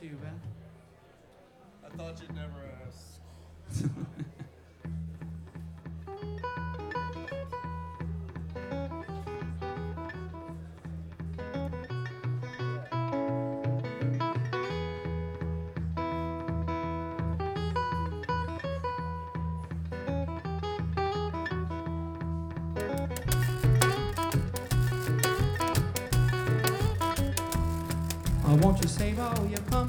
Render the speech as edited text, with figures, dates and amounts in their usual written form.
to you, Ben? I thought you'd never ask. I want to save all your pumpkins.